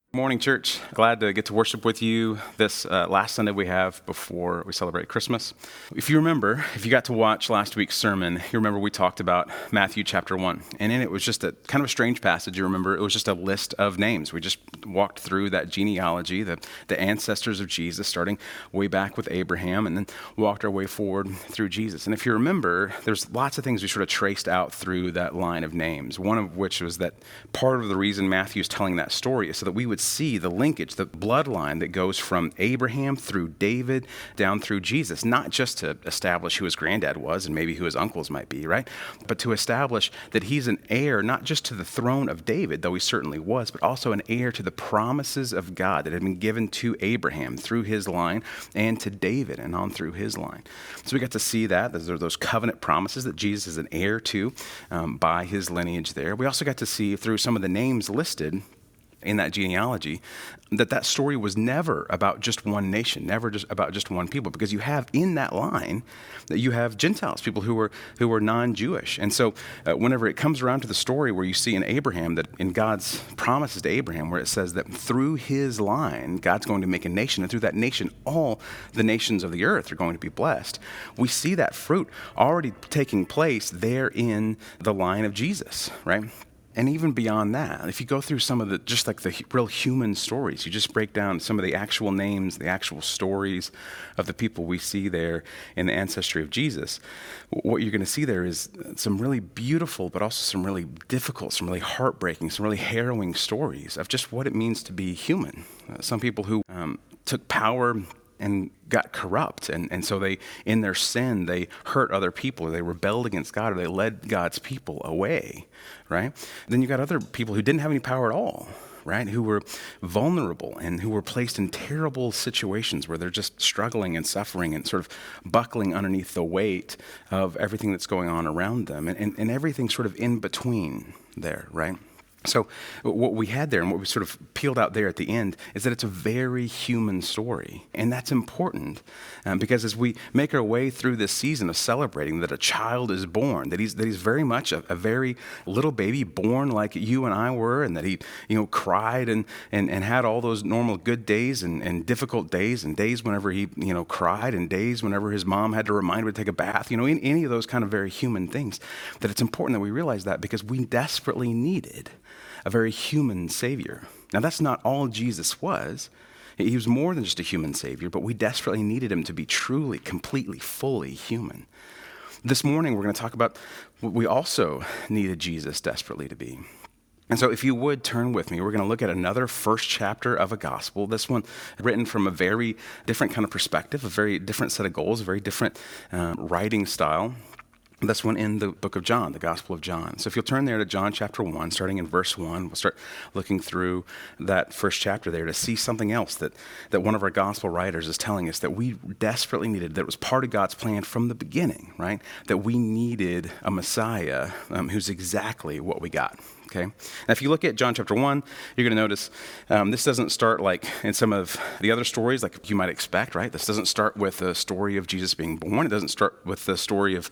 Morning, church. Glad to get to worship with you this last Sunday we have before we celebrate Christmas. If you got to watch last week's sermon, you remember we talked about Matthew chapter 1. And in it was just a kind of a strange passage. You remember it was just a list of names. We just walked through that genealogy, the ancestors of Jesus, starting way back with Abraham, and then walked our way forward through Jesus. And if you remember, there's lots of things we sort of traced out through that line of names, one of which was that part of the reason Matthew's telling that story is so that we would see the linkage, the bloodline that goes from Abraham through David down through Jesus, not just to establish who his granddad was and maybe who his uncles might be, right? But to establish that he's an heir not just to the throne of David, though he certainly was, but also an heir to the promises of God that had been given to Abraham through his line and to David and on through his line. So we got to see that. Those are those covenant promises that Jesus is an heir to by his lineage there. We also got to see through some of the names listed in that genealogy, that story was never about just one nation, never just about just one people, because you have in that line that you have Gentiles, people who were non-Jewish. And so whenever it comes around to the story where you see in Abraham, that in God's promises to Abraham, where it says that through his line, God's going to make a nation, and through that nation, all the nations of the earth are going to be blessed. We see that fruit already taking place there in the line of Jesus, right? And even beyond that, if you go through some of the real human stories, you just break down some of the actual names, the actual stories of the people we see there in the ancestry of Jesus, what you're going to see there is some really beautiful, but also some really difficult, some really heartbreaking, some really harrowing stories of just what it means to be human. Some people who took power and got corrupt. And so they, in their sin, they hurt other people, or they rebelled against God, or they led God's people away, right? Then you got other people who didn't have any power at all, right? Who were vulnerable and who were placed in terrible situations where they're just struggling and suffering and sort of buckling underneath the weight of everything that's going on around them and everything sort of in between there, right? So what we had there and what we sort of peeled out there at the end is that it's a very human story. And that's important because as we make our way through this season of celebrating that a child is born, that he's very much a very little baby born like you and I were, and that he cried and had all those normal good days and difficult days, and days whenever he cried, and days whenever his mom had to remind him to take a bath, any of those kind of very human things, that it's important that we realize that because we desperately needed a very human Savior. Now, that's not all Jesus was. He was more than just a human Savior, but we desperately needed him to be truly, completely, fully human. This morning, we're going to talk about what we also needed Jesus desperately to be. And so if you would turn with me, we're going to look at another first chapter of a gospel, this one written from a very different kind of perspective, a very different set of goals, a very different writing style. This one in the book of John, the Gospel of John. So if you'll turn there to John chapter 1, starting in verse 1, we'll start looking through that first chapter there to see something else that one of our gospel writers is telling us that we desperately needed, that was part of God's plan from the beginning, right? That we needed a Messiah who's exactly what we got. Okay. Now, if you look at John chapter 1, you're going to notice this doesn't start like in some of the other stories like you might expect, right? This doesn't start with the story of Jesus being born. It doesn't start with the story of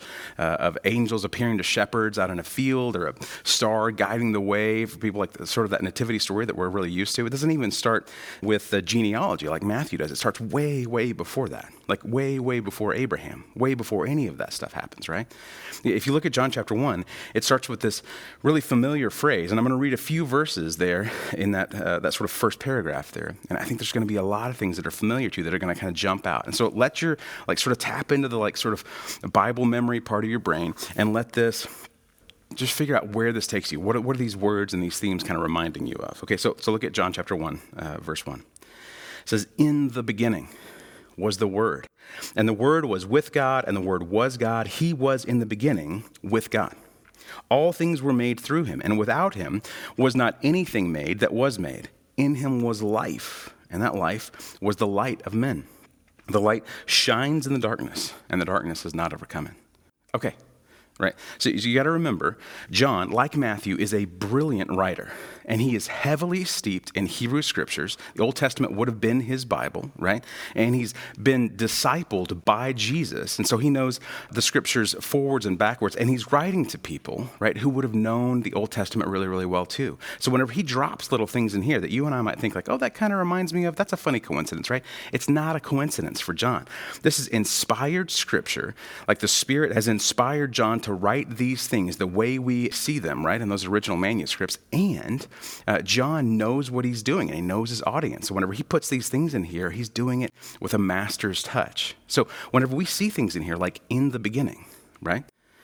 angels appearing to shepherds out in a field, or a star guiding the way for people, like sort of that nativity story that we're really used to. It doesn't even start with the genealogy like Matthew does. It starts way, way before that, like way, way before Abraham, way before any of that stuff happens, right? If you look at John chapter 1, it starts with this really familiar phrase, and I'm going to read a few verses there in that sort of first paragraph there, and I think there's going to be a lot of things that are familiar to you that are going to kind of jump out. And so let your sort of tap into the sort of Bible memory part of your brain, and let this just figure out where this takes you. What are these words and these themes kind of reminding you of? Okay, so look at John chapter 1, verse 1. It says, "In the beginning was the Word, and the Word was with God, and the Word was God. He was in the beginning with God. All things were made through him, and without him was not anything made that was made. In him was life, and that life was the light of men. The light shines in the darkness, and the darkness has not overcome it." Okay, Right? So you got to remember, John, like Matthew, is a brilliant writer, and he is heavily steeped in Hebrew scriptures. The Old Testament would have been his Bible, right? And he's been discipled by Jesus, and so he knows the scriptures forwards and backwards, and he's writing to people, right, who would have known the Old Testament really, really well too. So whenever he drops little things in here that you and I might think like, oh, that kind of reminds me of, that's a funny coincidence, right? It's not a coincidence for John. This is inspired scripture, like the Spirit has inspired John to write these things the way we see them, right, in those original manuscripts. And John knows what he's doing, and he knows his audience. So whenever he puts these things in here, he's doing it with a master's touch. So whenever we see things in here, like in the beginning, right,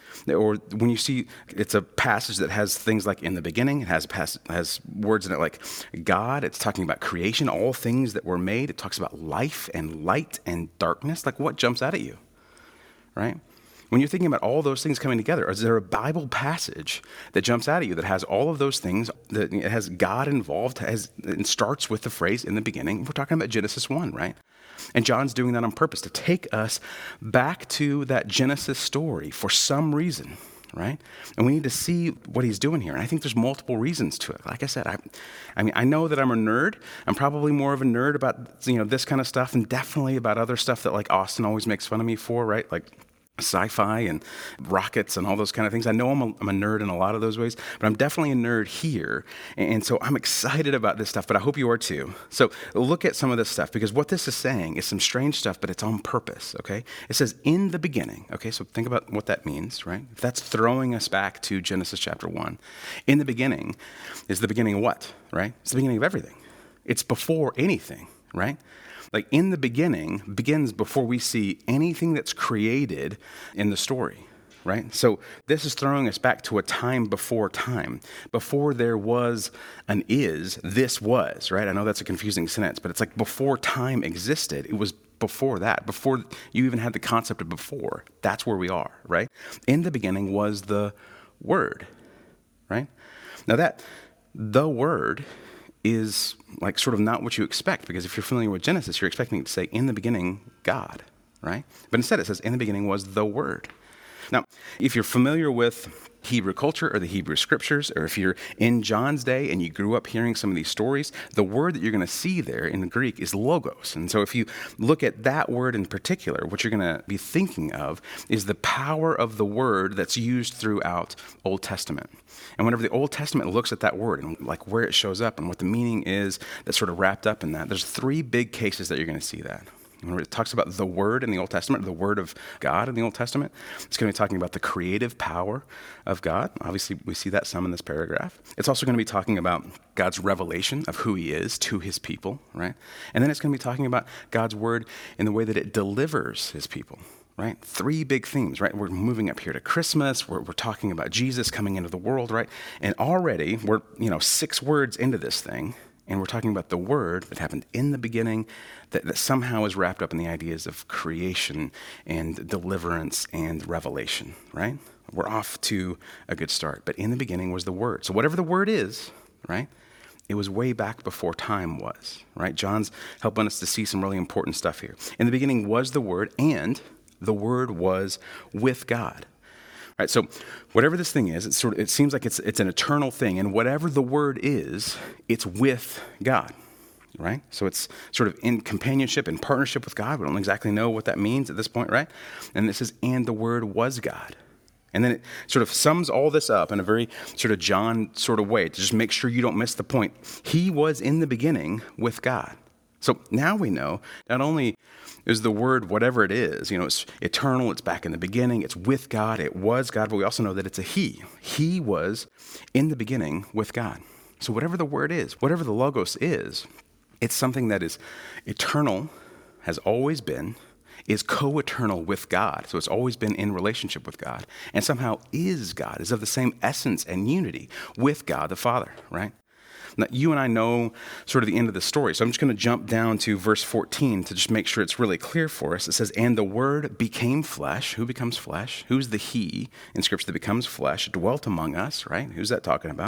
or when you see it's a passage that has things like in the beginning, it has words in it like God, it's talking about creation, all things that were made. It talks about life and light and darkness. Like, what jumps out at you, right? When you're thinking about all those things coming together, is there a Bible passage that jumps out at you that has all of those things, that it has God involved, and starts with the phrase in the beginning? We're talking about Genesis 1, right? And John's doing that on purpose to take us back to that Genesis story for some reason, right? And we need to see what he's doing here. And I think there's multiple reasons to it. Like I said, I mean, I know that I'm a nerd. I'm probably more of a nerd about, this kind of stuff, and definitely about other stuff that like Austin always makes fun of me for, right? Like sci-fi and rockets and all those kind of things. I know I'm a nerd in a lot of those ways, but I'm definitely a nerd here. And so I'm excited about this stuff, but I hope you are too. So look at some of this stuff, because what this is saying is some strange stuff, but it's on purpose, okay? It says in the beginning, okay? So think about what that means, right? That's throwing us back to Genesis chapter 1. In the beginning is the beginning of what, right? It's the beginning of everything. It's before anything, right? Like in the beginning begins before we see anything that's created in the story, right? So this is throwing us back to a time before time. Before there was an is, this was, right? I know that's a confusing sentence, but it's like before time existed, it was before that, before you even had the concept of before. That's where we are, right? In the beginning was the Word, right? Now the Word is like sort of not what you expect, because if you're familiar with Genesis, you're expecting it to say in the beginning, God, right? But instead it says in the beginning was the Word. Now, if you're familiar with Hebrew culture or the Hebrew scriptures, or if you're in John's day and you grew up hearing some of these stories, the word that you're going to see there in the Greek is logos. And so if you look at that word in particular, what you're going to be thinking of is the power of the word that's used throughout Old Testament. And whenever the Old Testament looks at that word and like where it shows up and what the meaning is that's sort of wrapped up in that, there's three big cases that you're going to see that. When it talks about the Word in the Old Testament, the Word of God in the Old Testament, it's going to be talking about the creative power of God. Obviously, we see that some in this paragraph. It's also going to be talking about God's revelation of who he is to his people, right? And then it's going to be talking about God's Word in the way that it delivers his people, right? Three big themes, right? We're moving up here to Christmas. We're talking about Jesus coming into the world, right? And already we're, 6 words into this thing, and we're talking about the Word that happened in the beginning that somehow is wrapped up in the ideas of creation and deliverance and revelation, right? We're off to a good start. But in the beginning was the Word. So whatever the Word is, right, it was way back before time was, right? John's helping us to see some really important stuff here. In the beginning was the Word, and the Word was with God. Right, so whatever this thing is, it seems like it's an eternal thing, and whatever the Word is, it's with God, right? So it's sort of in companionship and partnership with God. We don't exactly know what that means at this point, right? And this is, and the Word was God. And then it sort of sums all this up in a very sort of John sort of way to just make sure you don't miss the point. He was in the beginning with God. So now we know not only is the Word whatever it is, it's eternal, it's back in the beginning, it's with God, it was God, but we also know that it's a he. He was in the beginning with God. So whatever the Word is, whatever the Logos is, it's something that is eternal, has always been, is co-eternal with God. So it's always been in relationship with God, and somehow is God, is of the same essence and unity with God the Father, right? Now, you and I know sort of the end of the story, so I'm just going to jump down to verse 14 to just make sure it's really clear for us. It says, and the Word became flesh. Who becomes flesh? Who's the he in Scripture that becomes flesh? Dwelt among us, right? Who's that talking about?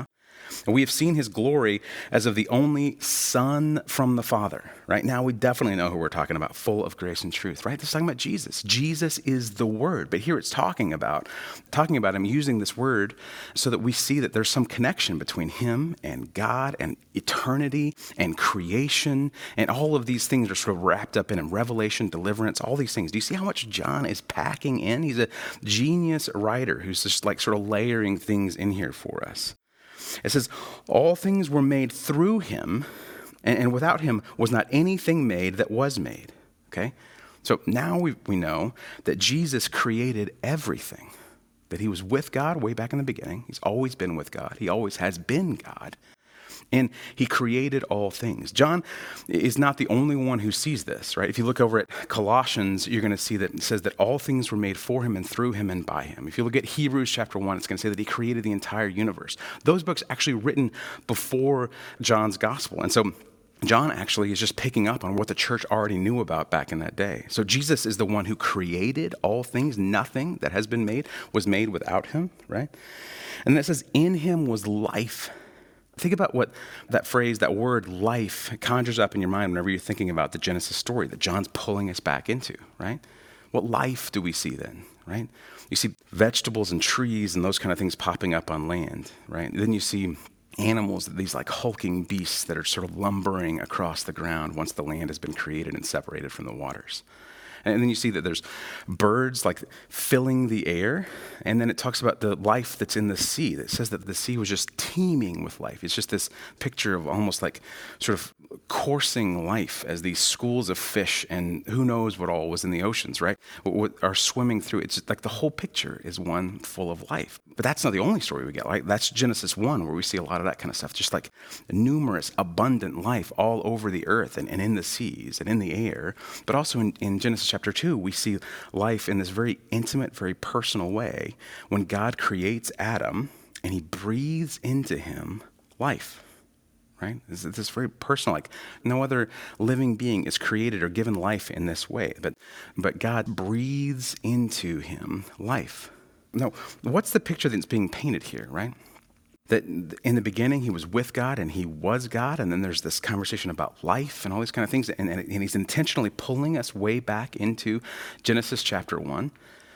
And we have seen his glory as of the only Son from the Father. Right now, we definitely know who we're talking about, full of grace and truth, right? This is talking about Jesus. Jesus is the Word. But here it's talking about him using this word so that we see that there's some connection between him and God and eternity and creation. And all of these things are sort of wrapped up in revelation, deliverance, all these things. Do you see how much John is packing in? He's a genius writer who's just like sort of layering things in here for us. It says, all things were made through him, and without him was not anything made that was made. Okay? So now we know that Jesus created everything, that he was with God way back in the beginning. He's always been with God. He always has been God. And he created all things. John is not the only one who sees this, right? If you look over at Colossians, you're going to see that it says that all things were made for him and through him and by him. If you look at Hebrews chapter 1, it's going to say that he created the entire universe. Those books actually written before John's gospel. And so John actually is just picking up on what the church already knew about back in that day. So Jesus is the one who created all things. Nothing that has been made was made without him, right? And then it says, in him was life. Think about what that phrase, that word life, conjures up in your mind whenever you're thinking about the Genesis story that John's pulling us back into, right? What life do we see then, right? You see vegetables and trees and those kind of things popping up on land, right? Then you see animals, these like hulking beasts that are sort of lumbering across the ground once the land has been created and separated from the waters. And then you see that there's birds like filling the air. And then it talks about the life that's in the sea. That says that the sea was just teeming with life. It's just this picture of almost like sort of coursing life as these schools of fish and who knows what all was in the oceans, right? What are swimming through. It's just like the whole picture is one full of life. But that's not the only story we get, right? That's Genesis 1 where we see a lot of that kind of stuff. Just like numerous, abundant life all over the earth and in the seas and in the air. But also in Genesis chapter 2, we see life in this very intimate, very personal way when God creates Adam and he breathes into him life. Right? This very personal, like no other living being is created or given life in this way. But God breathes into him life. Now, what's the picture that's being painted here, right? That in the beginning he was with God and he was God, and then there's this conversation about life and all these kind of things, and he's intentionally pulling us way back into Genesis chapter 1.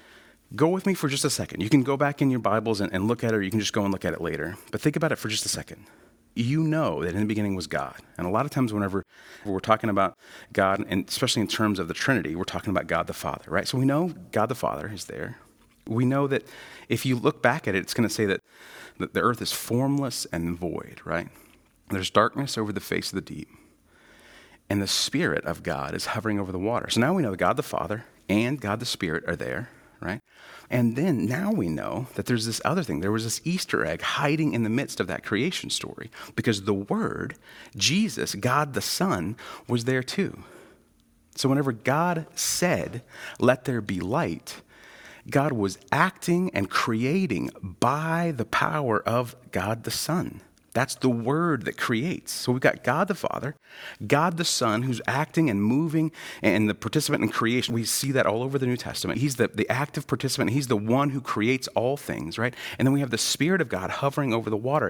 Go with me for just a second. You can go back in your Bibles and look at it, or you can just go and look at it later. But think about it for just a second. You know that in the beginning was God. And a lot of times whenever we're talking about God, and especially in terms of the Trinity, we're talking about God the Father, right? So we know God the Father is there. We know that if you look back at it, it's going to say that the earth is formless and void, right? There's darkness over the face of the deep. And the Spirit of God is hovering over the water. So now we know that God the Father and God the Spirit are there, right? And then now we know that there's this other thing. There was this Easter egg hiding in the midst of that creation story because the Word, Jesus, God the Son, was there too. So whenever God said, "Let there be light," God was acting and creating by the power of God the Son. That's the Word that creates. So we've got God the Father, God the Son, who's acting and moving and the participant in creation. We see that all over the New Testament. He's the active participant. He's the one who creates all things, right? And then we have the Spirit of God hovering over the water.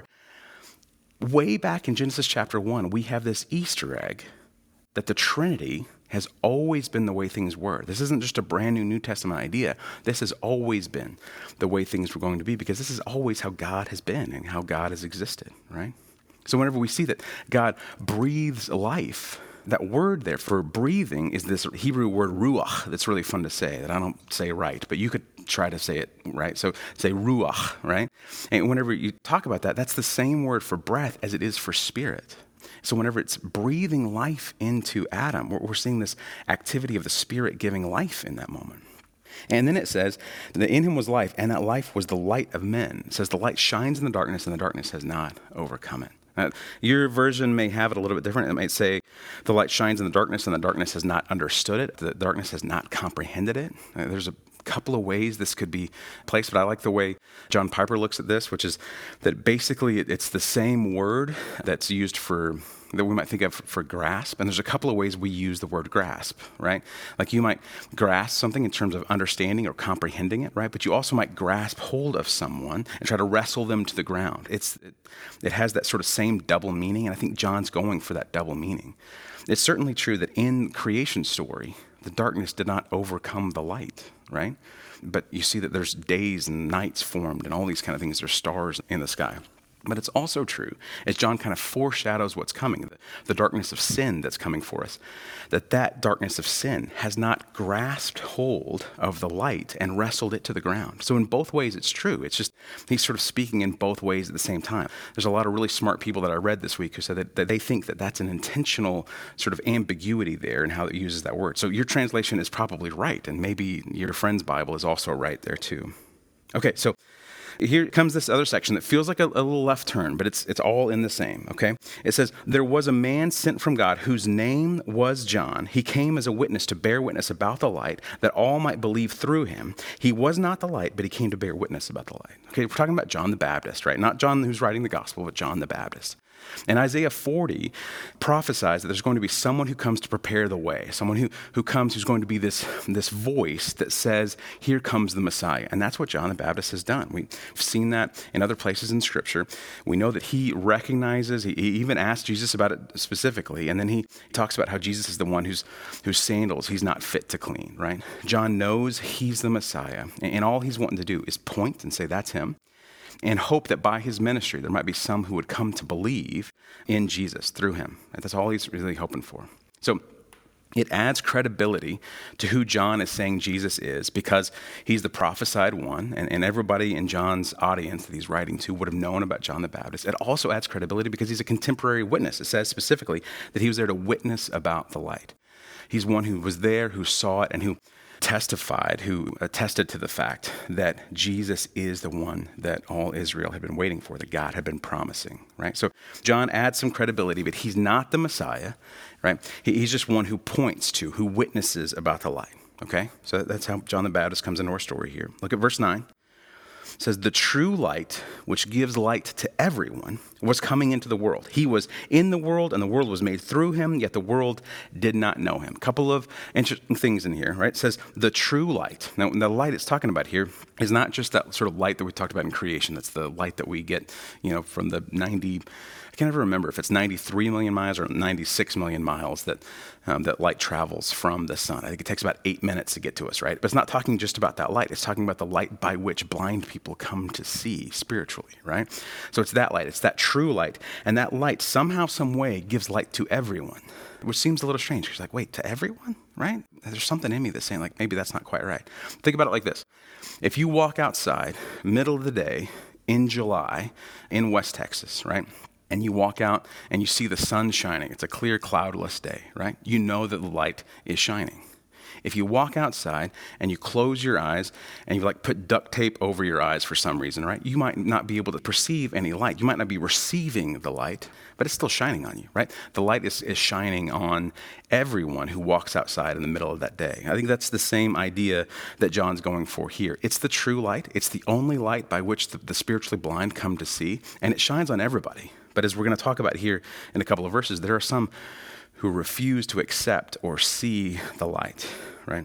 Way back in Genesis chapter 1, we have this Easter egg that the Trinity has always been the way things were. This isn't just a brand new New Testament idea. This has always been the way things were going to be because this is always how God has been and how God has existed, right? So whenever we see that God breathes life, that word there for breathing is this Hebrew word ruach that's really fun to say that I don't say right, but you could try to say it right. So say ruach, right? And whenever you talk about that, that's the same word for breath as it is for spirit. So whenever it's breathing life into Adam, we're seeing this activity of the Spirit giving life in that moment. And then it says that in him was life, and that life was the light of men. It says the light shines in the darkness, and the darkness has not overcome it. Your version may have it a little bit different. It might say the light shines in the darkness, and the darkness has not understood it. The darkness has not comprehended it. There's a couple of ways this could be placed, but I like the way John Piper looks at this, which is that basically it's the same word that's used that we might think of for grasp. And there's a couple of ways we use the word grasp, right? Like you might grasp something in terms of understanding or comprehending it, right? But you also might grasp hold of someone and try to wrestle them to the ground. It has that sort of same double meaning, and I think John's going for that double meaning. It's certainly true that in creation story, the darkness did not overcome the light, right? But you see that there's days and nights formed and all these kind of things. There's stars in the sky. But it's also true, as John kind of foreshadows what's coming, the darkness of sin that's coming for us, that darkness of sin has not grasped hold of the light and wrestled it to the ground. So in both ways, it's true. It's just, he's sort of speaking in both ways at the same time. There's a lot of really smart people that I read this week who said that they think that that's an intentional sort of ambiguity there in how it uses that word. So your translation is probably right, and maybe your friend's Bible is also right there too. Okay, so here comes this other section that feels like a little left turn, but it's all in the same, okay? It says, there was a man sent from God whose name was John. He came as a witness to bear witness about the light, that all might believe through him. He was not the light, but he came to bear witness about the light. Okay, we're talking about John the Baptist, right? Not John who's writing the gospel, but John the Baptist. And Isaiah 40 prophesies that there's going to be someone who comes to prepare the way, someone who comes who's going to be this voice that says, here comes the Messiah. And that's what John the Baptist has done. We've seen that in other places in Scripture. We know that he recognizes, he even asked Jesus about it specifically, and then he talks about how Jesus is the one whose sandals he's not fit to clean, right? John knows he's the Messiah, and all he's wanting to do is point and say, that's him, and hope that by his ministry, there might be some who would come to believe in Jesus through him. And that's all he's really hoping for. So it adds credibility to who John is saying Jesus is, because he's the prophesied one, and everybody in John's audience that he's writing to would have known about John the Baptist. It also adds credibility because he's a contemporary witness. It says specifically that he was there to witness about the light. He's one who was there, who saw it, and who testified, who attested to the fact that Jesus is the one that all Israel had been waiting for, that God had been promising, right? So John adds some credibility, but he's not the Messiah, right? He's just one who points to, who witnesses about the light, okay? So that's how John the Baptist comes into our story here. Look at verse 9. It says, the true light, which gives light to everyone, was coming into the world. He was in the world, and the world was made through him, yet the world did not know him. A couple of interesting things in here, right? It says, the true light. Now, the light it's talking about here is not just that sort of light that we talked about in creation. That's the light that we get, from the I can never remember if it's 93 million miles or 96 million miles that light travels from the sun. I think it takes about 8 minutes to get to us, right? But it's not talking just about that light. It's talking about the light by which blind people come to see spiritually, right? So it's that light. It's that true light. And that light somehow, some way gives light to everyone, which seems a little strange. You're like, wait, to everyone, right? There's something in me that's saying, like, maybe that's not quite right. Think about it like this. If you walk outside, middle of the day, in July, in West Texas, right? And you walk out and you see the sun shining. It's a clear, cloudless day, right? You know that the light is shining. If you walk outside and you close your eyes and you put duct tape over your eyes for some reason, right? You might not be able to perceive any light. You might not be receiving the light, but it's still shining on you, right? The light is shining on everyone who walks outside in the middle of that day. I think that's the same idea that John's going for here. It's the true light. It's the only light by which the spiritually blind come to see, and it shines on everybody. But as we're going to talk about here in a couple of verses, there are some who refuse to accept or see the light, right?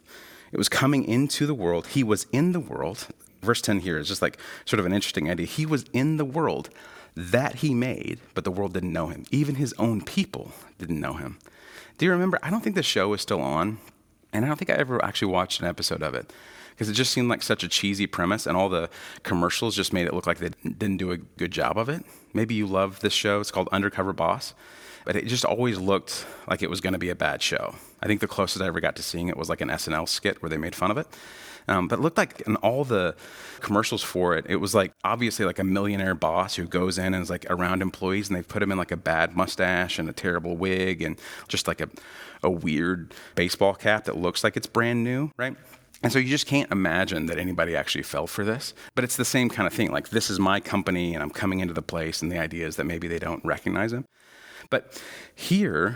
It was coming into the world. He was in the world. Verse 10 here is just sort of an interesting idea. He was in the world that he made, but the world didn't know him. Even his own people didn't know him. Do you remember? I don't think the show is still on, and I don't think I ever actually watched an episode of it, because it just seemed like such a cheesy premise, and all the commercials just made it look like they didn't do a good job of it. Maybe you love this show. It's called Undercover Boss, but it just always looked like it was going to be a bad show. I think the closest I ever got to seeing it was like an SNL skit where they made fun of it. But it looked like in all the commercials for it, it was obviously a millionaire boss who goes in and is around employees, and they've put him in a bad mustache and a terrible wig and just a weird baseball cap that looks like it's brand new, right? And so you just can't imagine that anybody actually fell for this. But it's the same kind of thing. This is my company, and I'm coming into the place, and the idea is that maybe they don't recognize him. But here,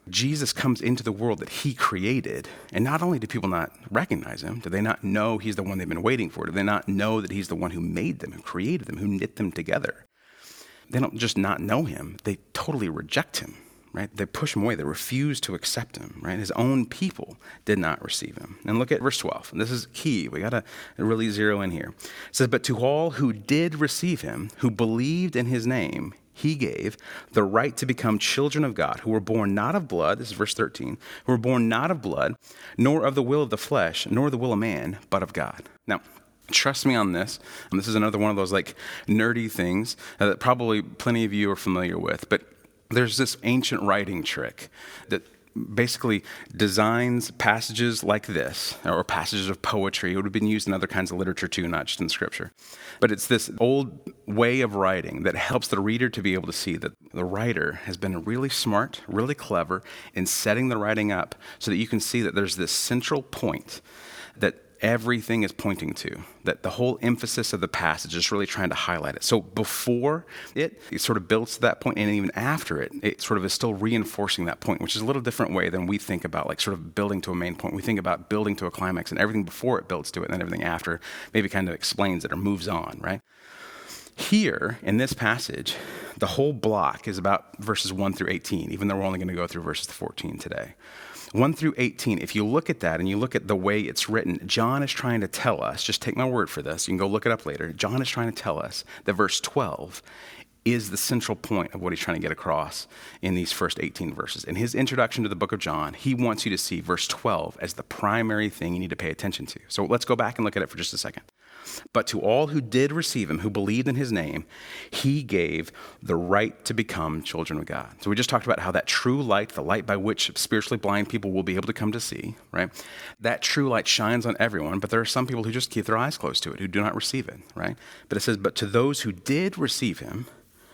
Jesus comes into the world that he created, and not only do people not recognize him, do they not know he's the one they've been waiting for? Do they not know that he's the one who made them, who created them, who knit them together? They don't just not know him, they totally reject him, right? They push him away, they refuse to accept him, right? His own people did not receive him. And look at verse 12, and this is key. We gotta really zero in here. It says, but to all who did receive him, who believed in his name, he gave the right to become children of God, who were born not of blood, this is verse 13, who were born not of blood, nor of the will of the flesh, nor the will of man, but of God. Now, trust me on this, and this is another one of those like nerdy things that probably plenty of you are familiar with, but there's this ancient writing trick that basically designs passages like this, or passages of poetry. It would have been used in other kinds of literature too, not just in scripture. But it's this old way of writing that helps the reader to be able to see that the writer has been really smart, really clever in setting the writing up so that you can see that there's this central point that everything is pointing to, that the whole emphasis of the passage is really trying to highlight it. So before it sort of builds to that point, and even after it sort of is still reinforcing that point, which is a little different way than we think about like sort of building to a main point. We think about building to a climax, and everything before it builds to it, and then everything after maybe kind of explains it or moves on, right? Here, in this passage, the whole block is about verses 1 through 18, even though we're only going to go through verses 14 today. 1 through 18, if you look at that and you look at the way it's written, John is trying to tell us, just take my word for this, you can go look it up later, John is trying to tell us that verse 12 is the central point of what he's trying to get across in these first 18 verses. In his introduction to the book of John, he wants you to see verse 12 as the primary thing you need to pay attention to. So let's go back and look at it for just a second. But to all who did receive him, who believed in his name, he gave the right to become children of God. So we just talked about how that true light, the light by which spiritually blind people will be able to come to see, right? That true light shines on everyone, but there are some people who just keep their eyes closed to it, who do not receive it, right? But it says, but to those who did receive him,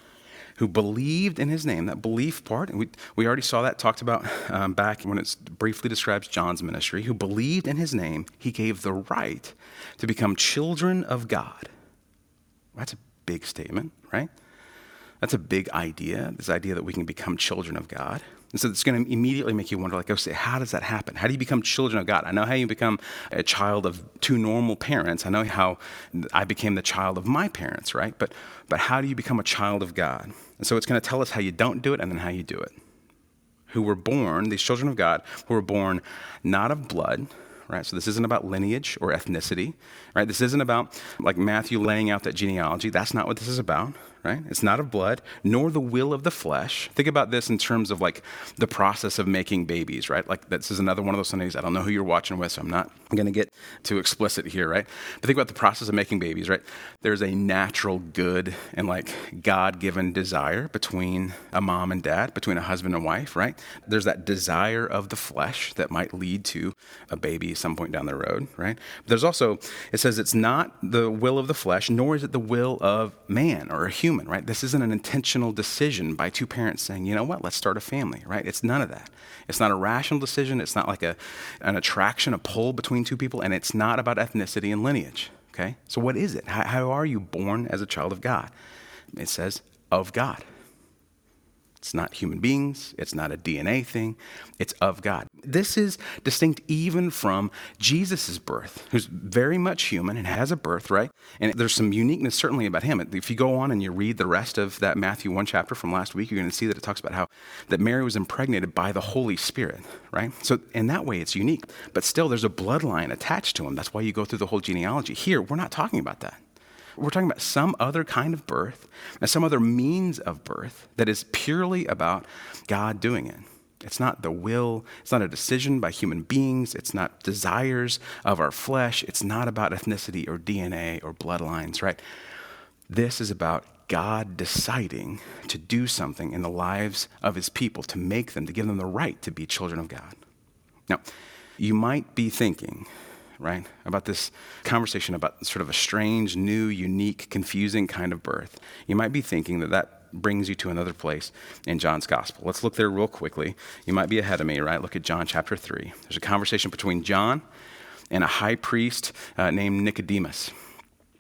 who believed in his name, that belief part, and we already saw that talked about back when it briefly describes John's ministry, who believed in his name, he gave the right to become children of God. That's a big statement, right? That's a big idea, this idea that we can become children of God. And so it's going to immediately make you wonder, like, okay, how does that happen? How do you become children of God? I know how you become a child of two normal parents. I know how I became the child of my parents, right? But how do you become a child of God? And so it's going to tell us how you don't do it and then how you do it. Who were born, these children of God, who were born not of blood, right? So this isn't about lineage or ethnicity, right? This isn't about like Matthew laying out that genealogy. That's not what this is about, right? It's not of blood, nor the will of the flesh. Think about this in terms of like the process of making babies, right? Like this is another one of those Sundays. I don't know who you're watching with, so I'm not going to get too explicit here, right? But think about the process of making babies, right? There's a natural good and like God-given desire between a mom and dad, between a husband and wife, right? There's that desire of the flesh that might lead to a baby some point down the road, right? But there's also, it says it's not the will of the flesh, nor is it the will of man or a human, right? This isn't an intentional decision by two parents saying, you know what, let's start a family, right? It's none of that. It's not a rational decision. It's not like an attraction, a pull between two people, and it's not about ethnicity and lineage, okay? So what is it? How are you born as a child of God? It says, of God. It's not human beings. It's not a DNA thing. It's of God. This is distinct even from Jesus' birth, who's very much human and has a birth, right? And there's some uniqueness certainly about him. If you go on and you read the rest of that Matthew 1 chapter from last week, you're going to see that it talks about how that Mary was impregnated by the Holy Spirit, right? So in that way, it's unique. But still, there's a bloodline attached to him. That's why you go through the whole genealogy. Here, we're not talking about that. We're talking about some other kind of birth and some other means of birth that is purely about God doing it. It's not the will. It's not a decision by human beings. It's not desires of our flesh. It's not about ethnicity or DNA or bloodlines, right? This is about God deciding to do something in the lives of his people, to make them, to give them the right to be children of God. Now, you might be thinking, right, about this conversation about sort of a strange, new, unique, confusing kind of birth. You might be thinking that brings you to another place in John's gospel. Let's look there real quickly. You might be ahead of me, right? Look at John chapter 3. There's a conversation between John and a high priest named Nicodemus.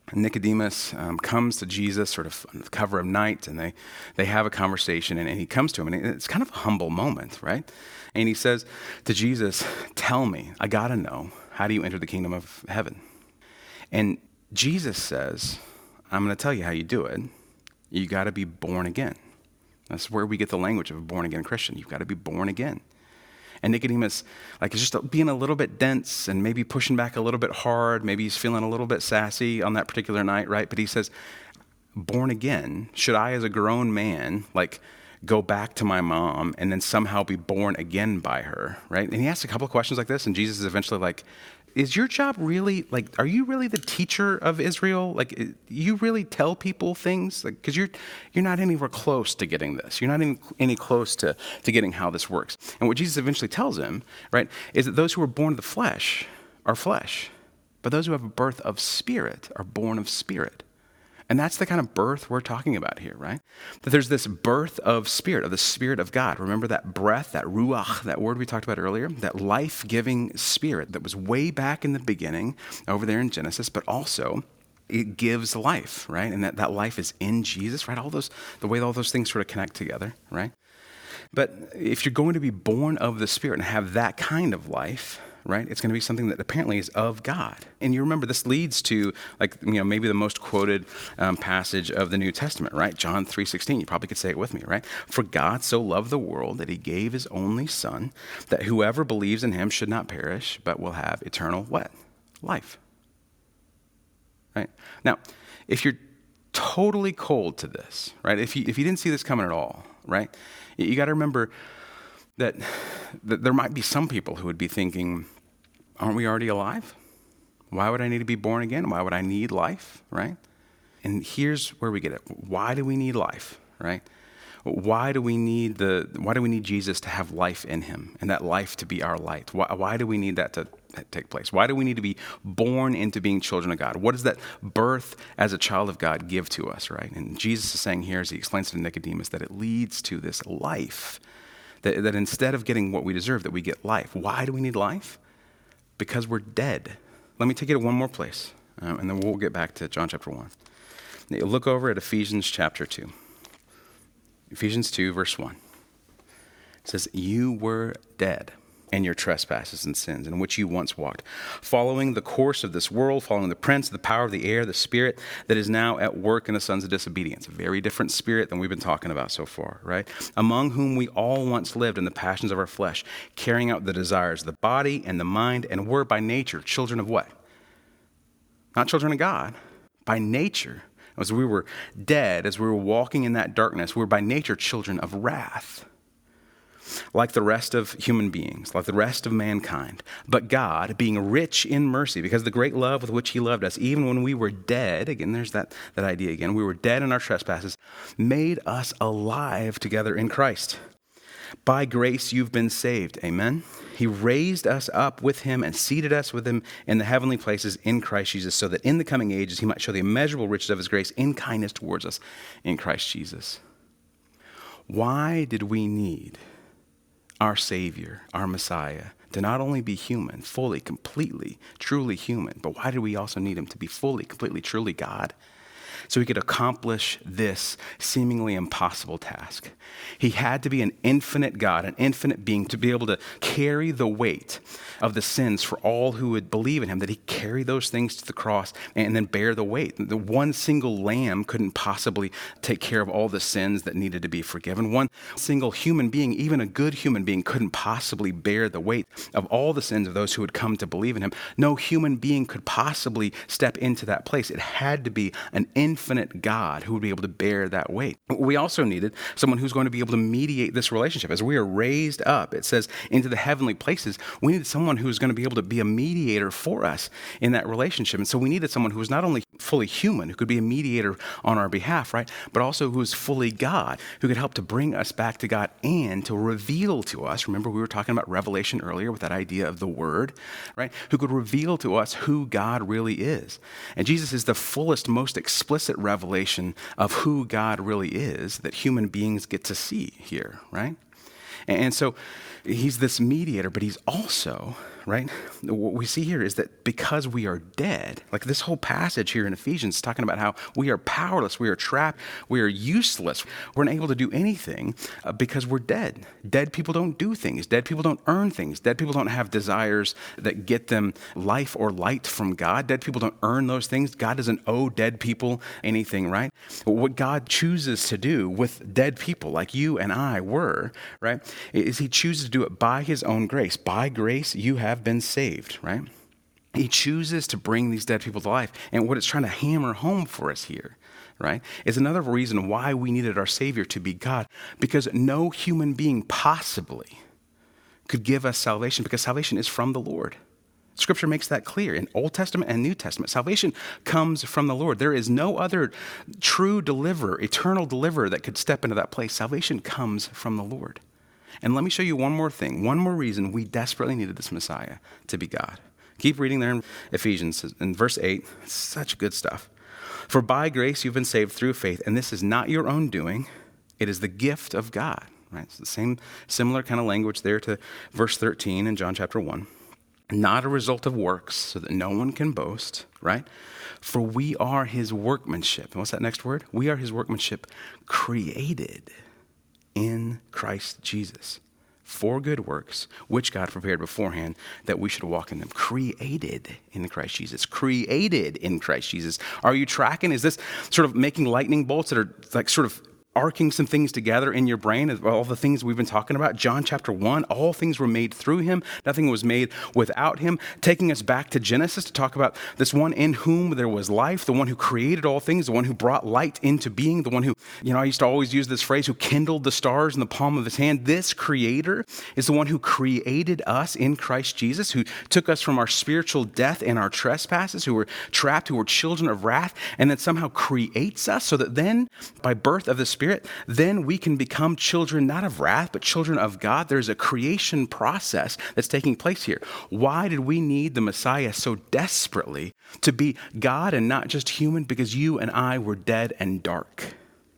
Nicodemus comes to Jesus sort of on the cover of night, and they have a conversation, and he comes to him, and it's kind of a humble moment, right? And he says to Jesus, tell me, I got to know, how do you enter the kingdom of heaven? And Jesus says, I'm going to tell you how you do it. You got to be born again. That's where we get the language of a born-again Christian. You've got to be born again. And Nicodemus, is just being a little bit dense and maybe pushing back a little bit hard. Maybe he's feeling a little bit sassy on that particular night, right? But he says, born again, should I as a grown man, go back to my mom and then somehow be born again by her, right? And he asks a couple of questions like this, and Jesus is eventually like, is your job really, are you really the teacher of Israel? You really tell people things? Because you're not anywhere close to getting this. You're not any close to getting how this works. And what Jesus eventually tells him, right, is that those who are born of the flesh are flesh, but those who have a birth of spirit are born of spirit. And that's the kind of birth we're talking about here, right? That there's this birth of spirit, of the Spirit of God. Remember that breath, that ruach, that word we talked about earlier? That life-giving spirit that was way back in the beginning over there in Genesis, but also it gives life, right? And that life is in Jesus, right? The way all those things sort of connect together, right? But if you're going to be born of the Spirit and have that kind of life, right, it's going to be something that apparently is of God. And you remember this leads to, maybe the most quoted passage of the New Testament, right? John 3:16. You probably could say it with me, right? For God so loved the world that he gave his only son, that whoever believes in him should not perish, but will have eternal what? Life. Right? Now, if you're totally cold to this, right? If you didn't see this coming at all, right? You got to remember that there might be some people who would be thinking, aren't we already alive? Why would I need to be born again? Why would I need life, right? And here's where we get it. Why do we need life, right? Why do we need Jesus to have life in him and that life to be our light? Why do we need that to take place? Why do we need to be born into being children of God? What does that birth as a child of God give to us, right? And Jesus is saying here, as he explains to Nicodemus, that it leads to this life, that instead of getting what we deserve, that we get life. Why do we need life? Because we're dead. Let me take you to one more place, and then we'll get back to John chapter 1. Now, look over at Ephesians chapter 2. Ephesians 2, verse 1. It says, you were dead in your trespasses and sins, in which you once walked, following the course of this world, following the prince, the power of the air, the spirit that is now at work in the sons of disobedience. A very different spirit than we've been talking about so far, right? Among whom we all once lived in the passions of our flesh, carrying out the desires of the body and the mind, and were by nature children of what? Not children of God. By nature, as we were dead, as we were walking in that darkness, we were by nature children of wrath, like the rest of human beings, like the rest of mankind. But God, being rich in mercy, because of the great love with which he loved us, even when we were dead, again, there's that idea again, we were dead in our trespasses, made us alive together in Christ. By grace you've been saved, amen? He raised us up with him and seated us with him in the heavenly places in Christ Jesus, so that in the coming ages he might show the immeasurable riches of his grace in kindness towards us in Christ Jesus. Why did we need our Savior, our Messiah, to not only be human, fully, completely, truly human, but why do we also need him to be fully, completely, truly God? So he could accomplish this seemingly impossible task. He had to be an infinite God, an infinite being, to be able to carry the weight of the sins for all who would believe in him, that he carry those things to the cross and then bear the weight. The one single lamb couldn't possibly take care of all the sins that needed to be forgiven. One single human being, even a good human being, couldn't possibly bear the weight of all the sins of those who would come to believe in him. No human being could possibly step into that place. It had to be an infinite God who would be able to bear that weight. We also needed someone who's going to be able to mediate this relationship. As we are raised up, it says, into the heavenly places, we needed someone who's going to be able to be a mediator for us in that relationship. And so we needed someone who was not only fully human, who could be a mediator on our behalf, right, but also who is fully God, who could help to bring us back to God and to reveal to us. Remember, we were talking about revelation earlier with that idea of the Word, right, who could reveal to us who God really is. And Jesus is the fullest, most explicit revelation of who God really is that human beings get to see here, right? And so he's this mediator, but he's also, right? What we see here is that because we are dead, like this whole passage here in Ephesians is talking about how we are powerless, we are trapped, we are useless. We're not able to do anything because we're dead. Dead people don't do things. Dead people don't earn things. Dead people don't have desires that get them life or light from God. Dead people don't earn those things. God doesn't owe dead people anything, right? What God chooses to do with dead people like you and I were, right, is he chooses to do it by his own grace. By grace, you have been saved, right? He chooses to bring these dead people to life. And what it's trying to hammer home for us here, right, is another reason why we needed our Savior to be God, because no human being possibly could give us salvation, because salvation is from the Lord. Scripture makes that clear in Old Testament and New Testament. Salvation comes from the Lord. There is no other true deliverer, eternal deliverer that could step into that place. Salvation comes from the Lord. And let me show you one more thing, one more reason we desperately needed this Messiah to be God. Keep reading there in Ephesians, in verse 8. It's such good stuff. For by grace you've been saved through faith, and this is not your own doing. It is the gift of God. Right? It's the same, similar kind of language there to verse 13 in John chapter 1. Not a result of works, so that no one can boast, right? For we are his workmanship. And what's that next word? We are his workmanship, created in Christ Jesus for good works, which God prepared beforehand that we should walk in them. Created in Christ Jesus. Created in Christ Jesus. Are you tracking? Is this sort of making lightning bolts that are like sort of arcing some things together in your brain, all the things we've been talking about? John chapter 1, all things were made through him. Nothing was made without him. Taking us back to Genesis to talk about this one in whom there was life, the one who created all things, the one who brought light into being, the one who, I used to always use this phrase, who kindled the stars in the palm of his hand. This creator is the one who created us in Christ Jesus, who took us from our spiritual death and our trespasses, who were trapped, who were children of wrath, and then somehow creates us so that then, by birth of the Spirit, then we can become children not of wrath, but children of God. There's a creation process that's taking place here. Why did we need the Messiah so desperately to be God and not just human? Because you and I were dead and dark.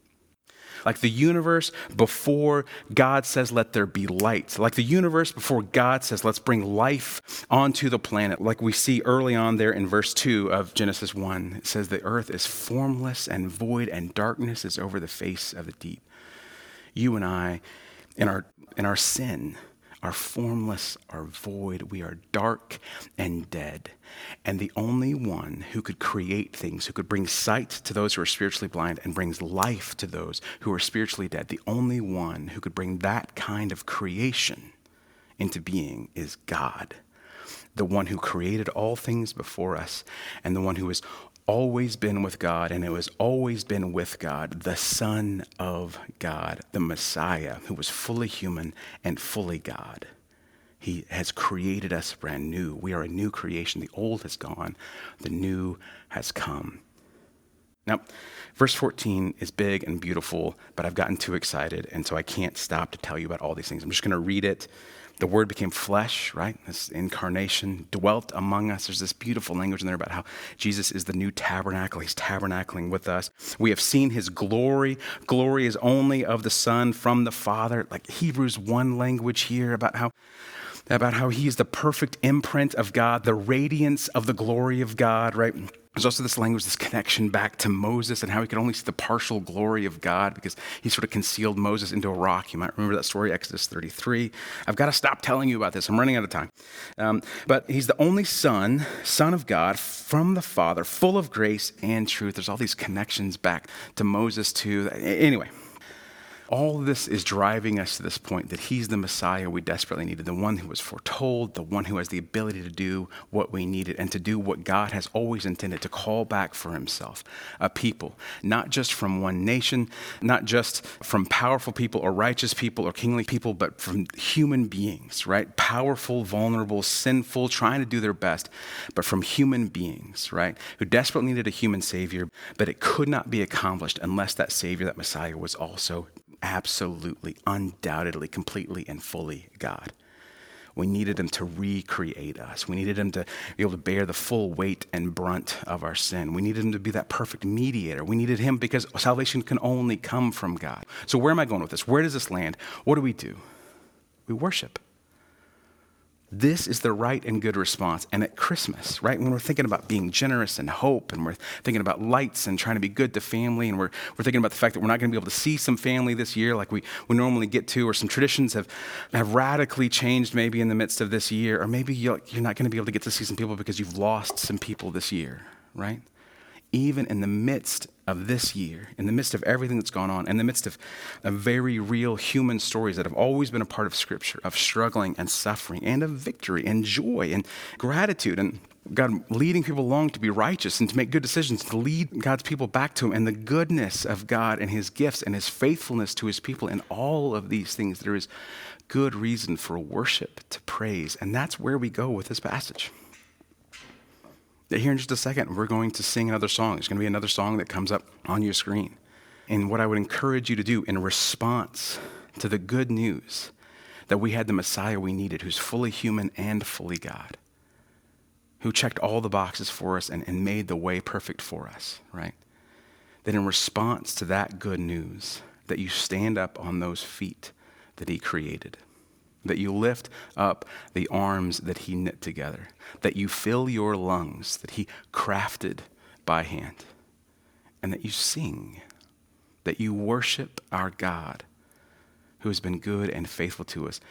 Like the universe before God says, let there be light. Like the universe before God says, let's bring life onto the planet. Like we see early on there in verse 2 of Genesis 1, it says the earth is formless and void and darkness is over the face of the deep. You and I, in our sin, are formless, are void. We are dark and dead. And the only one who could create things, who could bring sight to those who are spiritually blind and brings life to those who are spiritually dead, the only one who could bring that kind of creation into being is God. The one who created all things before us and the one who has always been with God and who has always been with God, the Son of God, the Messiah, who was fully human and fully God. He has created us brand new. We are a new creation. The old has gone. The new has come. Now, verse 14 is big and beautiful, but I've gotten too excited, and so I can't stop to tell you about all these things. I'm just going to read it. The Word became flesh, right? This incarnation dwelt among us. There's this beautiful language in there about how Jesus is the new tabernacle. He's tabernacling with us. We have seen his glory. Glory is only of the Son from the Father. Like Hebrews 1 language here about how he is the perfect imprint of God, the radiance of the glory of God, right? There's also this language, this connection back to Moses and how he could only see the partial glory of God because he sort of concealed Moses into a rock. You might remember that story, Exodus 33. I've got to stop telling you about this. I'm running out of time. But he's the only Son of God from the Father, full of grace and truth. There's all these connections back to Moses too. Anyway. All of this is driving us to this point that he's the Messiah we desperately needed, the one who was foretold, the one who has the ability to do what we needed and to do what God has always intended, to call back for himself a people, not just from one nation, not just from powerful people or righteous people or kingly people, but from human beings, right? Powerful, vulnerable, sinful, trying to do their best, but from human beings, right? Who desperately needed a human savior, but it could not be accomplished unless that savior, that Messiah, was also absolutely, undoubtedly, completely, and fully God. We needed him to recreate us. We needed him to be able to bear the full weight and brunt of our sin. We needed him to be that perfect mediator. We needed him because salvation can only come from God. So where am I going with this? Where does this land? What do? We worship. This is the right and good response. And at Christmas, right, when we're thinking about being generous and hope, and we're thinking about lights and trying to be good to family, and we're thinking about the fact that we're not going to be able to see some family this year like we normally get to, or some traditions have radically changed maybe in the midst of this year, or maybe you're not going to be able to get to see some people because you've lost some people this year, right? Even in the midst of this year, in the midst of everything that's gone on, in the midst of very real human stories that have always been a part of Scripture, of struggling and suffering and of victory and joy and gratitude and God leading people along to be righteous and to make good decisions, to lead God's people back to Him, and the goodness of God and His gifts and His faithfulness to His people, and all of these things, there is good reason for worship, to praise. And that's where we go with this passage. Here in just a second, we're going to sing another song. There's going to be another song that comes up on your screen. And what I would encourage you to do in response to the good news that we had the Messiah we needed, who's fully human and fully God, who checked all the boxes for us and made the way perfect for us, right? That in response to that good news, that you stand up on those feet that He created, that you lift up the arms that He knit together, that you fill your lungs that He crafted by hand, and that you sing, that you worship our God who has been good and faithful to us.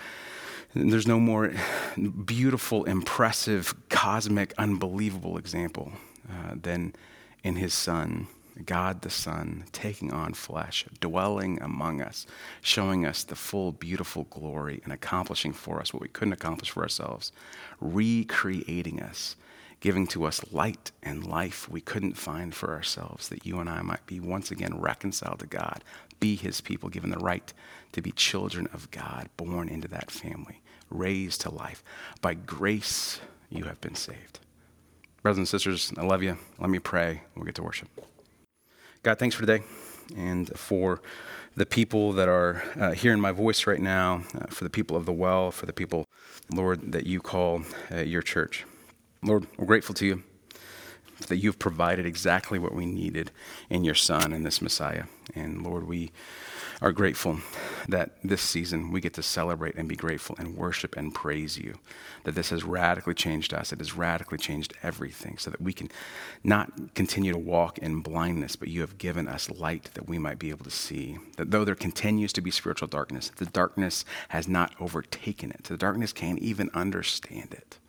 And there's no more beautiful, impressive, cosmic, unbelievable example than in His Son, God the Son, taking on flesh, dwelling among us, showing us the full, beautiful glory and accomplishing for us what we couldn't accomplish for ourselves, recreating us, giving to us light and life we couldn't find for ourselves, that you and I might be once again reconciled to God, be His people, given the right to be children of God, born into that family, raised to life. By grace, you have been saved. Brothers and sisters, I love you. Let me pray. We'll get to worship. God, thanks for today and for the people that are hearing my voice right now, for the people of the well, for the people, Lord, that you call your church. Lord, we're grateful to you that you've provided exactly what we needed in your Son and this Messiah. And Lord, we are grateful that this season we get to celebrate and be grateful and worship and praise you, that this has radically changed us. It has radically changed everything so that we can not continue to walk in blindness, but you have given us light that we might be able to see, that though there continues to be spiritual darkness, the darkness has not overtaken it. The darkness can't even understand it.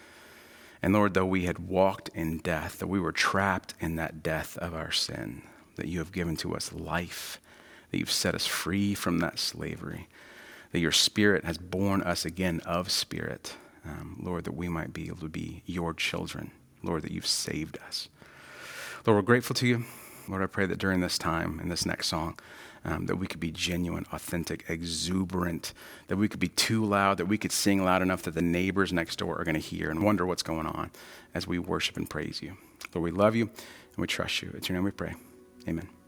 And Lord, though we had walked in death, that we were trapped in that death of our sin, that you have given to us life, that you've set us free from that slavery, that your Spirit has born us again of spirit, Lord, that we might be able to be your children, Lord, that you've saved us. Lord, we're grateful to you. Lord, I pray that during this time, in this next song, that we could be genuine, authentic, exuberant, that we could be too loud, that we could sing loud enough that the neighbors next door are going to hear and wonder what's going on as we worship and praise you. Lord, we love you and we trust you. It's your name we pray. Amen.